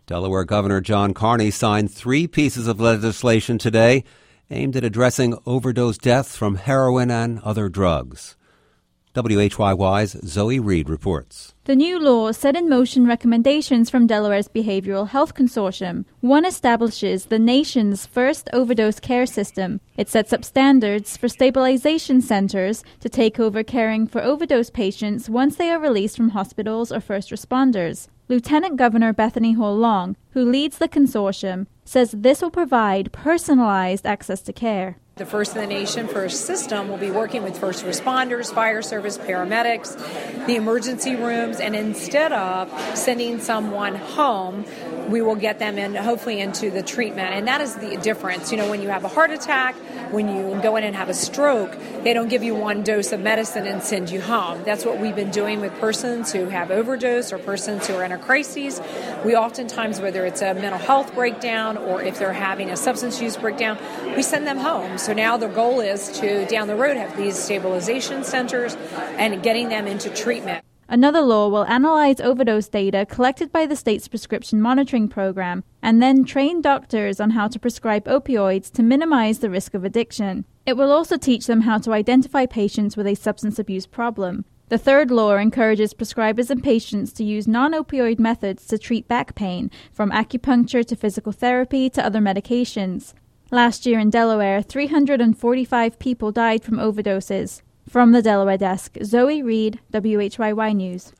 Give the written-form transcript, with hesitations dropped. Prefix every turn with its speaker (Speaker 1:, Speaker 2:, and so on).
Speaker 1: Delaware Governor John Carney signed 3 pieces of legislation today aimed at addressing overdose deaths from heroin and other drugs. WHYY's Zoe Reed reports.
Speaker 2: The new law set in motion recommendations from Delaware's Behavioral Health Consortium. One establishes the nation's first overdose care system. It sets up standards for stabilization centers to take over caring for overdose patients once they are released from hospitals or first responders. Lieutenant Governor Bethany Hall Long, who leads the consortium, says this will provide personalized access to care.
Speaker 3: The first in the nation first system will be working with first responders, fire service, paramedics, the emergency rooms, and instead of sending someone home, we will get them in, hopefully into the treatment. And that is the difference. You know, when you have a heart attack, when you go in and have a stroke, they don't give you one dose of medicine and send you home. That's what we've been doing with persons who have overdose or persons who are in a crisis. We oftentimes, whether it's a mental health breakdown or if they're having a substance use breakdown, we send them home. So now the goal is to, down the road, have these stabilization centers and getting them into treatment.
Speaker 2: Another law will analyze overdose data collected by the state's prescription monitoring program and then train doctors on how to prescribe opioids to minimize the risk of addiction. It will also teach them how to identify patients with a substance abuse problem. The third law encourages prescribers and patients to use non-opioid methods to treat back pain, from acupuncture to physical therapy to other medications. Last year in Delaware, 345 people died from overdoses. From the Delaware desk, Zoe Reed, WHYY News.